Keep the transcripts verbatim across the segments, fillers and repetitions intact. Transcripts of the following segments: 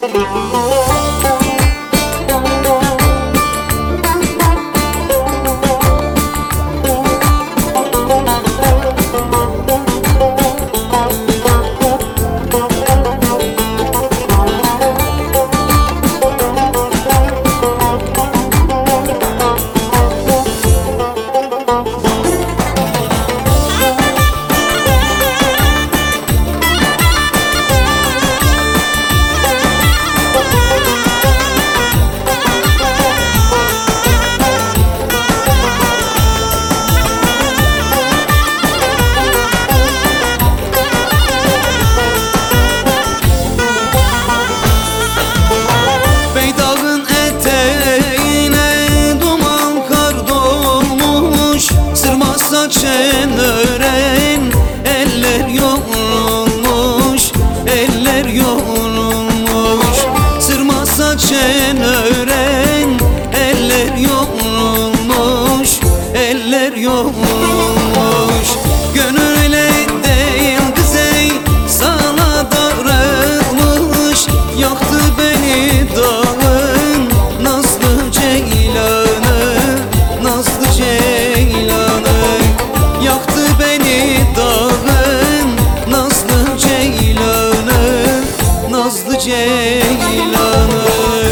Çenören eller yorulmuş, eller yorulmuş. Sırmasa çenören eller yorulmuş, eller yorulmuş. Gönüle değil kızey sana darılmış. Yaktı beni dağın nazlı ceylanı, nazlı ceylanı. Yaktı beni dağın nazlı ceylanı, nazlı ceylanı.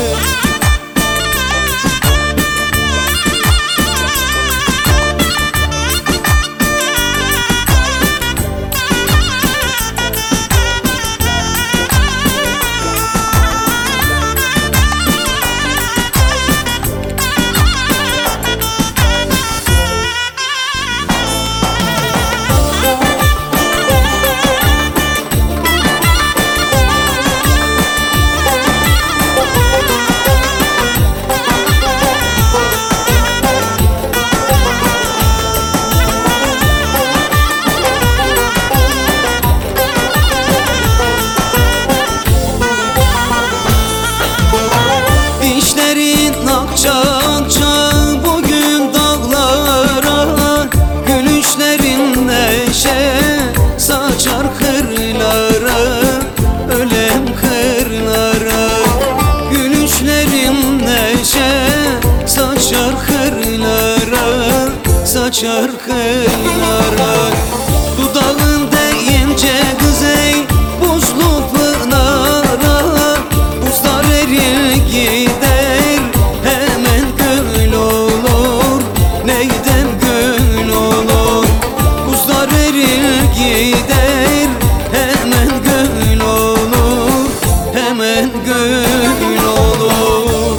Çakça bugün dağlara, gülüşlerin neşe saçar kırlara, ölem kırlara. Gülüşlerin neşe saçar kırlara, saçar kırlara. Dudağın deyince kızey buzlu pınara, buzlar erir gider. Gider hemen gül olur, hemen gül olur.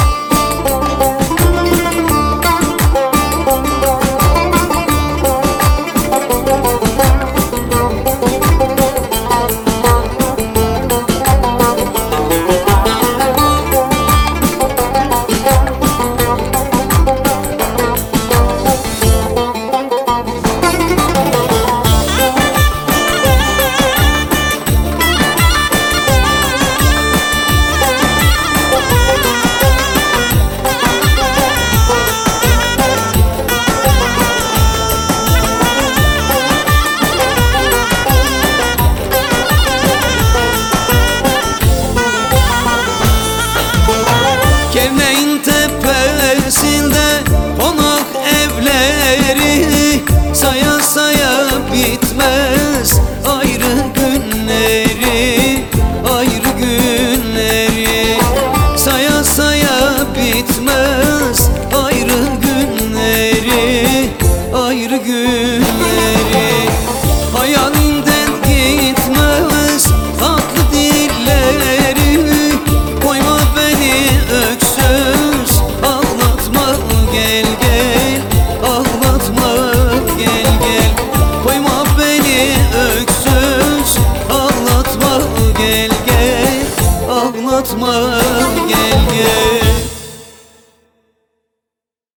Kevneğin tepesinde konak evleri, saya saya bitmez ayrı günleri, ayrı günleri. Saya saya bitmez ayrı günleri, ayrı günleri. Hayalinden gitmez tatlı dilleri, koyma beni öksüz, ağlatma gel gel, ağlatma gel gel. Koyma beni öksüz, ağlatma gel gel, ağlatma gel gel.